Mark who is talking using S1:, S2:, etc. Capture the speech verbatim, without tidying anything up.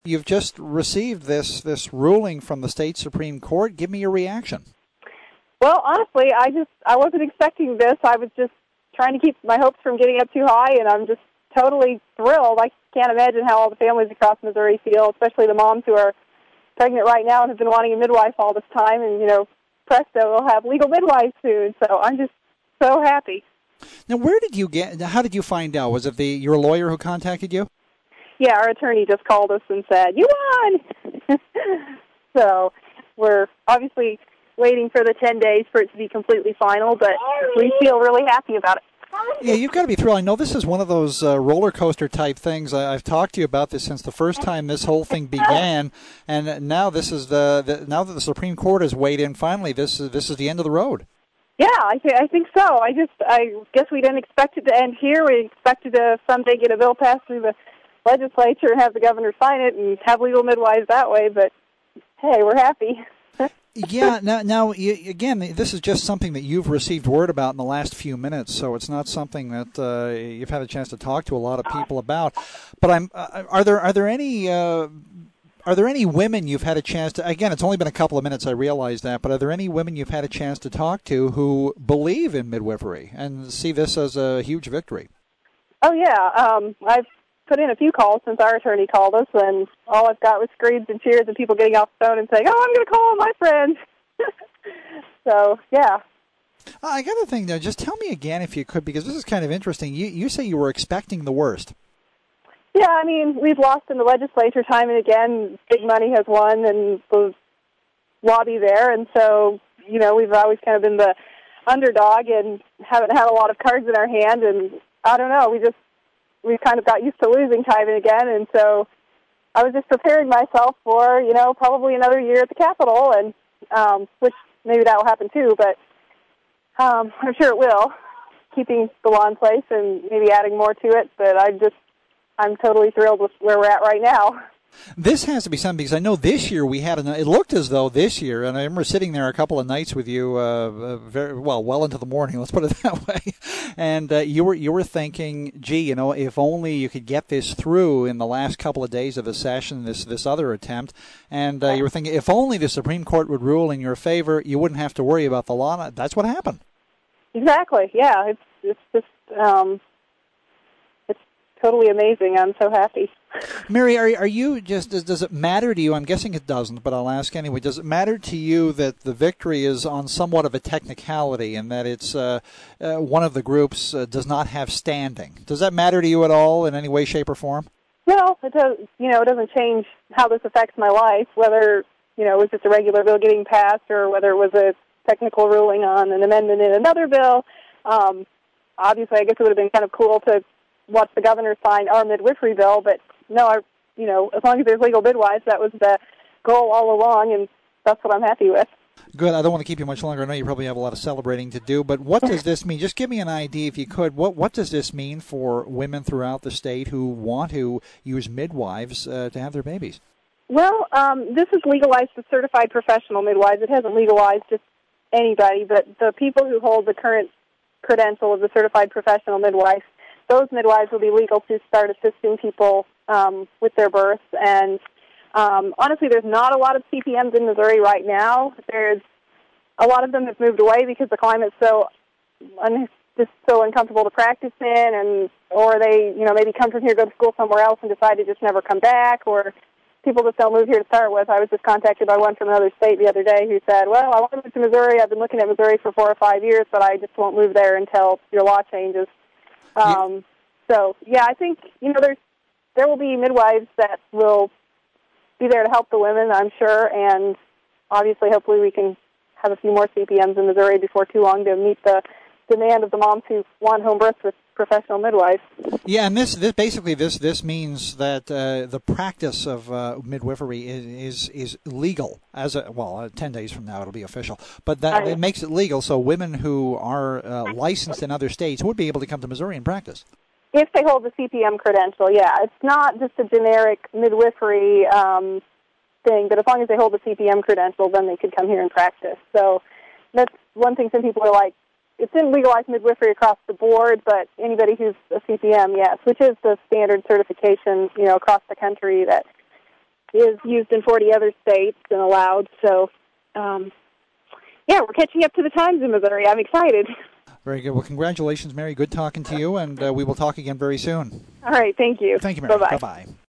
S1: You've just received this this ruling from the state Supreme Court. Give me your reaction.
S2: Well, honestly, I just I wasn't expecting this. I was just trying to keep my hopes from getting up too high, and I'm just totally thrilled. I can't imagine how all the families across Missouri feel, especially the moms who are pregnant right now and have been wanting a midwife all this time. And, you know, presto, we'll have legal midwives soon. So I'm just so happy.
S1: Now, where did you get, how did you find out? Was it the your lawyer who contacted you?
S2: Yeah, our attorney just called us and said, you won! So we're obviously waiting for the ten days for it to be completely final, but we feel really happy about it.
S1: Yeah, you've got to be thrilled. I know this is one of those uh, roller coaster type things. I, I've talked to you about this since the first time this whole thing began, and now this is the, the now that the Supreme Court has weighed in. Finally, this is this is the end of the road.
S2: Yeah, I, th- I think so. I just I guess we didn't expect it to end here. We expected to someday get a bill passed through the legislature and have the governor sign it and have legal midwives that way. But hey, we're happy.
S1: Yeah, now, now you, again, this is just something that you've received word about in the last few minutes, so it's not something that uh, you've had a chance to talk to a lot of people about. But I'm, uh, are there are there any uh, are there any women you've had a chance to? Again, it's only been a couple of minutes, I realize that, but are there any women you've had a chance to talk to who believe in midwifery and see this as a huge victory?
S2: Oh yeah, um, I've put in a few calls since our attorney called us, and all I've got was screams and cheers and people getting off the phone and saying, oh, I'm going to call my friends. So, yeah.
S1: Uh, I got to think, though, just tell me again if you could, because this is kind of interesting. You, you say you were expecting the worst.
S2: Yeah, I mean, we've lost in the legislature time and again. Big money has won and the lobby there, and so, you know, we've always kind of been the underdog and haven't had a lot of cards in our hand, and I don't know, we just we've kind of got used to losing time and again, and so I was just preparing myself for, you know, probably another year at the Capitol, and um, which maybe that will happen too, but um, I'm sure it will, keeping the law in place and maybe adding more to it, but I just, I'm totally thrilled with where we're at right now.
S1: This has to be something, because I know this year we had, an, it looked as though this year, and I remember sitting there a couple of nights with you, uh, very well, well into the morning, let's put it that way, and uh, you were you were thinking, gee, you know, if only you could get this through in the last couple of days of the session, this this other attempt, and uh, you were thinking, if only the Supreme Court would rule in your favor, you wouldn't have to worry about the law. That's what happened.
S2: Exactly, yeah, it's, it's just, um, it's totally amazing. I'm so happy.
S1: Mary, are are you just, does, does it matter to you, I'm guessing it doesn't, but I'll ask anyway, does it matter to you that the victory is on somewhat of a technicality and that it's uh, uh, one of the groups uh, does not have standing? Does that matter to you at all in any way, shape, or form?
S2: No, it does, you know, it doesn't change how this affects my life, whether, you know, it was just a regular bill getting passed or whether it was a technical ruling on an amendment in another bill. Um, obviously, I guess it would have been kind of cool to watch the governor sign our midwifery bill, but no, I, you know, as long as there's legal midwives, that was the goal all along, and that's what I'm happy with.
S1: Good. I don't want to keep you much longer. I know you probably have a lot of celebrating to do, but what does this mean? Just give me an idea, if you could. What what does this mean for women throughout the state who want to use midwives uh, to have their babies?
S2: Well, um, this is legalized to certified professional midwives. It hasn't legalized just anybody, but the people who hold the current credential of the certified professional midwife, those midwives will be legal to start assisting people um, with their births. And um, honestly, there's not a lot of C P Ms in Missouri right now. There's a lot of them have moved away because the climate's so un- just so uncomfortable to practice in, and or they, you know, maybe come from here, go to school somewhere else, and decide to just never come back, or people just don't move here to start with. I was just contacted by one from another state the other day who said, well, I want to move to Missouri. I've been looking at Missouri for four or five years, but I just won't move there until your law changes. Um, yeah. So, yeah, I think, you know, there's there will be midwives that will be there to help the women, I'm sure, and obviously, hopefully, we can have a few more C P Ms in Missouri before too long to meet the demand of the moms who want home births with professional midwives.
S1: Yeah, and this, this basically this this means that uh, the practice of uh, midwifery is, is is legal as a well. Uh, Ten days from now, it'll be official, but that it makes it legal. So women who are uh, licensed in other states would be able to come to Missouri and practice.
S2: If they hold the C P M credential, yeah. It's not just a generic midwifery um, thing, but as long as they hold the C P M credential, then they could come here and practice. So that's one thing some people are like, it's in legalized midwifery across the board, but anybody who's a C P M, yes, which is the standard certification, you know, across the country that is used in forty other states and allowed. So, um, yeah, we're catching up to the times in Missouri. I'm excited.
S1: Very good. Well, congratulations, Mary. Good talking to you, and uh, we will talk again very soon.
S2: All right. Thank you.
S1: Thank you, Mary.
S2: Bye-bye.
S1: Bye-bye.